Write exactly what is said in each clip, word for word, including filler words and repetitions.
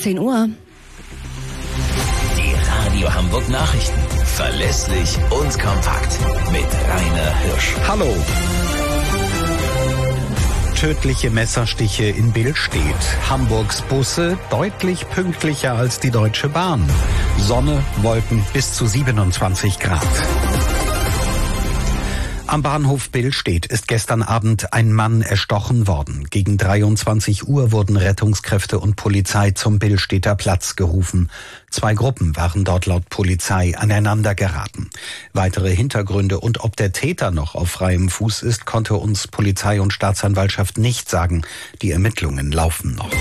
zehn Uhr. Die Radio Hamburg Nachrichten. Verlässlich und kompakt. Mit Rainer Hirsch. Hallo. Tödliche Messerstiche in Billstedt. Hamburgs Busse deutlich pünktlicher als die Deutsche Bahn. Sonne, Wolken bis zu siebenundzwanzig Grad. Am Bahnhof Billstedt ist gestern Abend ein Mann erstochen worden. Gegen dreiundzwanzig Uhr wurden Rettungskräfte und Polizei zum Billstedter Platz gerufen. Zwei Gruppen waren dort laut Polizei aneinander geraten. Weitere Hintergründe und ob der Täter noch auf freiem Fuß ist, konnte uns Polizei und Staatsanwaltschaft nicht sagen. Die Ermittlungen laufen noch.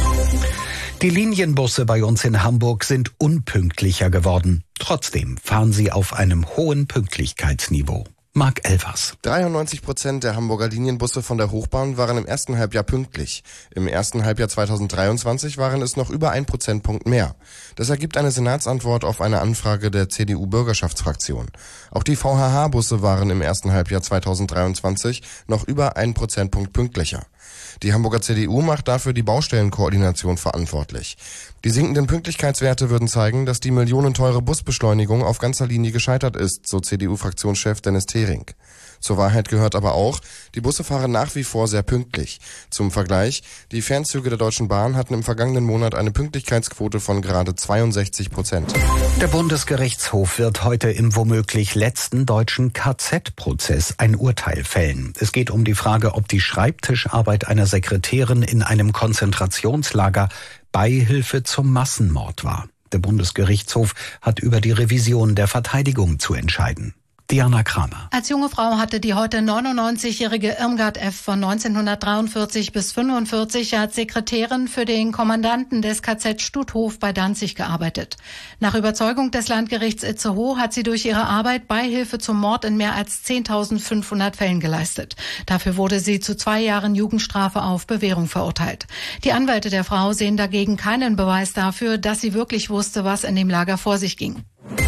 Die Linienbusse bei uns in Hamburg sind unpünktlicher geworden. Trotzdem fahren sie auf einem hohen Pünktlichkeitsniveau. Marc Elvers. dreiundneunzig Prozent der Hamburger Linienbusse von der Hochbahn waren im ersten Halbjahr pünktlich. Im ersten Halbjahr zweitausenddreiundzwanzig waren es noch über ein Prozentpunkt mehr. Das ergibt eine Senatsantwort auf eine Anfrage der C D U-Bürgerschaftsfraktion. Auch die V H H-Busse waren im ersten Halbjahr zweitausenddreiundzwanzig noch über ein Prozentpunkt pünktlicher. Die Hamburger C D U macht dafür die Baustellenkoordination verantwortlich. Die sinkenden Pünktlichkeitswerte würden zeigen, dass die millionenteure Busbeschleunigung auf ganzer Linie gescheitert ist, so C D U-Fraktionschef Dennis Thering. Zur Wahrheit gehört aber auch, die Busse fahren nach wie vor sehr pünktlich. Zum Vergleich, die Fernzüge der Deutschen Bahn hatten im vergangenen Monat eine Pünktlichkeitsquote von gerade zweiundsechzig Prozent. Der Bundesgerichtshof wird heute im womöglich letzten deutschen K Z-Prozess ein Urteil fällen. Es geht um die Frage, ob die Schreibtischarbeit einer Sekretärin in einem Konzentrationslager Beihilfe zum Massenmord war. Der Bundesgerichtshof hat über die Revision der Verteidigung zu entscheiden. Diana Kramer. Als junge Frau hatte die heute neunundneunzigjährige Irmgard F. von neunzehnhundertdreiundvierzig bis fünfundvierzig als Sekretärin für den Kommandanten des K Z Stutthof bei Danzig gearbeitet. Nach Überzeugung des Landgerichts Itzehoe hat sie durch ihre Arbeit Beihilfe zum Mord in mehr als zehntausendfünfhundert Fällen geleistet. Dafür wurde sie zu zwei Jahren Jugendstrafe auf Bewährung verurteilt. Die Anwälte der Frau sehen dagegen keinen Beweis dafür, dass sie wirklich wusste, was in dem Lager vor sich ging.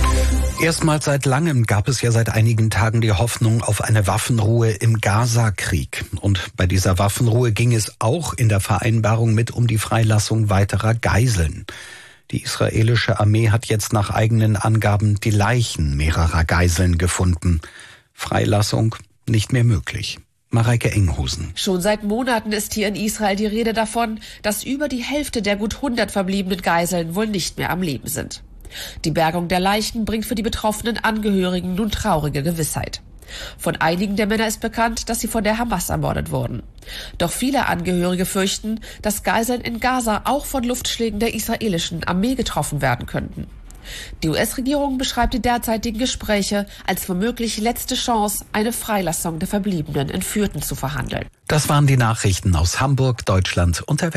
Erstmals seit langem gab es ja seit einigen Tagen die Hoffnung auf eine Waffenruhe im Gaza-Krieg. Und bei dieser Waffenruhe ging es auch in der Vereinbarung mit um die Freilassung weiterer Geiseln. Die israelische Armee hat jetzt nach eigenen Angaben die Leichen mehrerer Geiseln gefunden. Freilassung nicht mehr möglich. Mareike Enghusen. Schon seit Monaten ist hier in Israel die Rede davon, dass über die Hälfte der gut hundert verbliebenen Geiseln wohl nicht mehr am Leben sind. Die Bergung der Leichen bringt für die betroffenen Angehörigen nun traurige Gewissheit. Von einigen der Männer ist bekannt, dass sie von der Hamas ermordet wurden. Doch viele Angehörige fürchten, dass Geiseln in Gaza auch von Luftschlägen der israelischen Armee getroffen werden könnten. Die U S-Regierung beschreibt die derzeitigen Gespräche als womöglich letzte Chance, eine Freilassung der verbliebenen Entführten zu verhandeln. Das waren die Nachrichten aus Hamburg, Deutschland und der Welt.